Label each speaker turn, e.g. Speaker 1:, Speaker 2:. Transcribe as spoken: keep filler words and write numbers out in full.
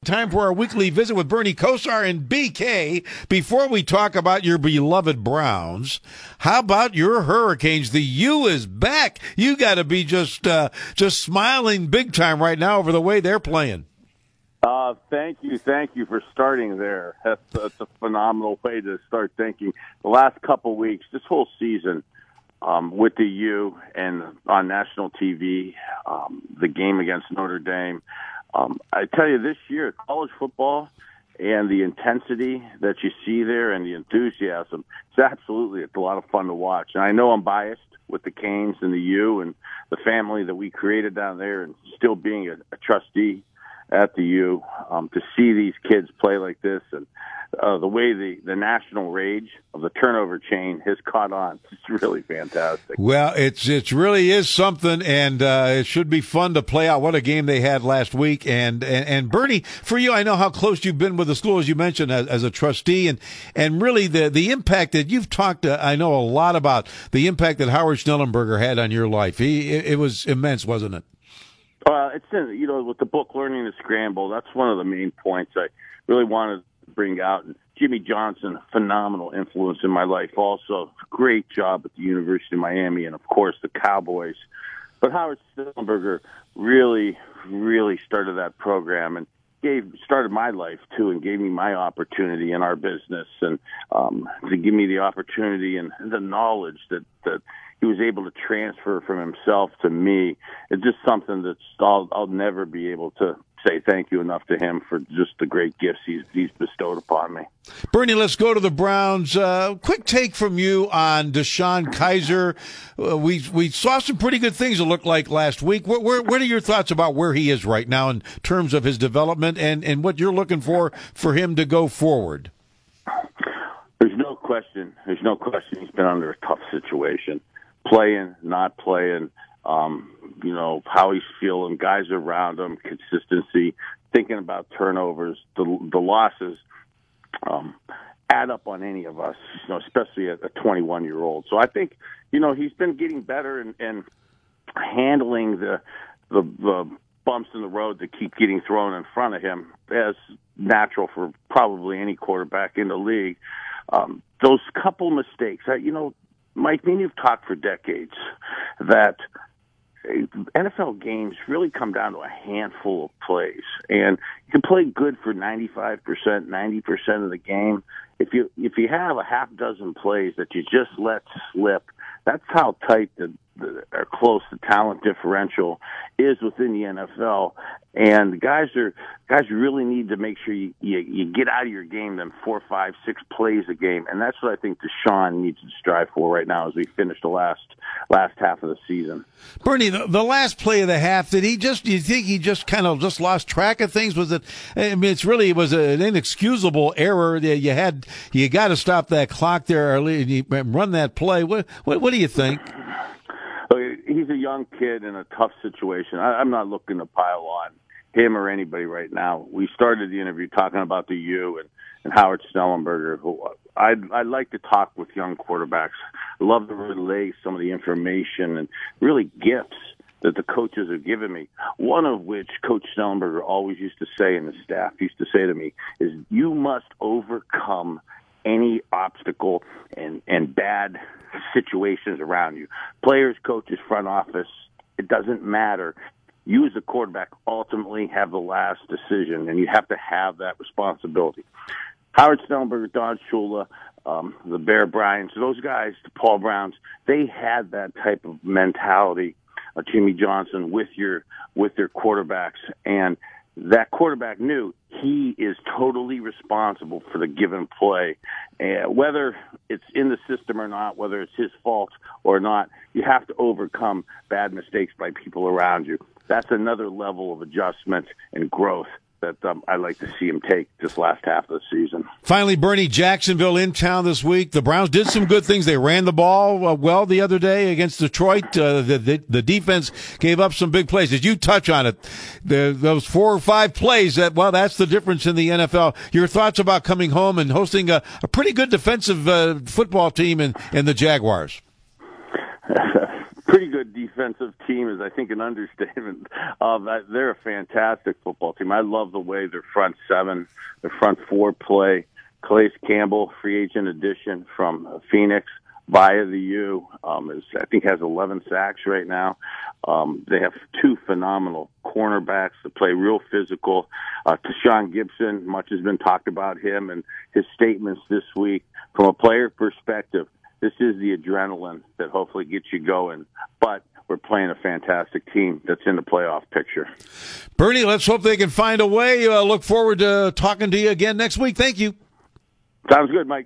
Speaker 1: Time for our weekly visit with Bernie Kosar and B K. Before we talk about your beloved Browns, how about your Hurricanes? The U is back. You got to be just uh, just smiling big time right now over the way they're playing.
Speaker 2: Uh, thank you, thank you for starting there. That's, that's a phenomenal way to start thinking. The last couple weeks, this whole season, um, with the U and on national T V, um, the game against Notre Dame. Um, I tell you, this year, college football and the intensity that you see there and the enthusiasm, it's absolutely, it's a lot of fun to watch. And I know I'm biased with the Canes and the U and the family that we created down there, and still being a, a trustee at the U, um, to see these kids play like this, and uh, the way the, the national rage of the turnover chain has caught on. It's really fantastic.
Speaker 1: Well, it's it's really is something, and uh, it should be fun to play out. What a game they had last week. And, and, and Bernie, for you, I know how close you've been with the school, as you mentioned, as, as a trustee, and, and really the, the impact that you've talked, uh, I know a lot about the impact that Howard Schnellenberger had on your life. He, it, it was immense, wasn't it?
Speaker 2: Uh, it's in, you know, with the book Learning to Scramble, that's one of the main points I really wanted to bring out. And Jimmy Johnson, phenomenal influence in my life also. Great job at the University of Miami and, of course, the Cowboys. But Howard Schnellenberger really, really started that program and gave started my life, too, and gave me my opportunity in our business, and um, to give me the opportunity and the knowledge that, that he was able to transfer from himself to me. It's just something that's I'll, I'll never be able to say thank you enough to him for just the great gifts he's, he's bestowed upon me.
Speaker 1: Bernie, let's go to the Browns. Uh, quick take from you on DeShone Kizer. Uh, we we saw some pretty good things it looked like last week. What, where, what are your thoughts about where he is right now in terms of his development and, and what you're looking for for him to go forward?
Speaker 2: There's no question. There's no question he's been under a tough situation. Playing, not playing, um, you know, how he's feeling, guys around him, consistency, thinking about turnovers, the, the losses um, add up on any of us, you know, especially a twenty-one-year-old. So I think, you know, he's been getting better and, and handling the, the the bumps in the road that keep getting thrown in front of him, as natural for probably any quarterback in the league. Um, those couple mistakes, you know, Mike, me and you've talked for decades that N F L games really come down to a handful of plays. And you can play good for ninety-five percent, ninety percent of the game. If you if you have a half dozen plays that you just let slip, that's how tight the, the or close the talent differential is within the N F L. And guys are guys really need to make sure you, you, you get out of your game them four, five, six plays a game, and that's what I think DeShone needs to strive for right now as we finish the last last half of the season.
Speaker 1: Bernie, the, the last play of the half, did he just? Do you think he just kind of just lost track of things? Was it? I mean, it's really it was an inexcusable error. You had you got to stop that clock there, or you run that play. What what, what do you think?
Speaker 2: He's a young kid in a tough situation. I, I'm not looking to pile on him or anybody right now. We started the interview talking about the U and, and Howard Schnellenberger, who I'd, I'd like to talk with young quarterbacks. I love to relay some of the information and really gifts that the coaches have given me. One of which Coach Schnellenberger always used to say, and the staff used to say to me, is you must overcome any obstacle and, and bad situations around you. Players, coaches, front office, it doesn't matter. You as a quarterback ultimately have the last decision, and you have to have that responsibility. Howard Schnellenberger, Don Shula, um, the Bear Bryans, those guys, the Paul Browns, they had that type of mentality, uh, Jimmy Johnson, with your with their quarterbacks, and that quarterback knew he is totally responsible for the given play. Uh, whether it's in the system or not, whether it's his fault or not, you have to overcome bad mistakes by people around you. That's another level of adjustment and growth that um, I'd like to see him take this last half of the season.
Speaker 1: Finally, Bernie, Jacksonville in town this week. The Browns did some good things. They ran the ball uh, well the other day against Detroit. Uh, the, the the defense gave up some big plays. Did you touch on it? The, those four or five plays, that well, that's the difference in the N F L. Your thoughts about coming home and hosting a, a pretty good defensive uh, football team in, in the Jaguars?
Speaker 2: pretty good defensive team is, I think, an understatement. Uh, they're a fantastic football team. I love the way their front seven, their front four play. Calais Campbell, free agent addition from Phoenix via the U, um, is, I think has eleven sacks right now. Um, they have two phenomenal cornerbacks that play real physical. Uh, Tashawn Gibson, much has been talked about him and his statements this week. From a player perspective, this is the adrenaline that hopefully gets you going. But we're playing a fantastic team that's in the playoff picture.
Speaker 1: Bernie, let's hope they can find a way. Uh, look forward to talking to you again next week. Thank you.
Speaker 2: Sounds good, Mike.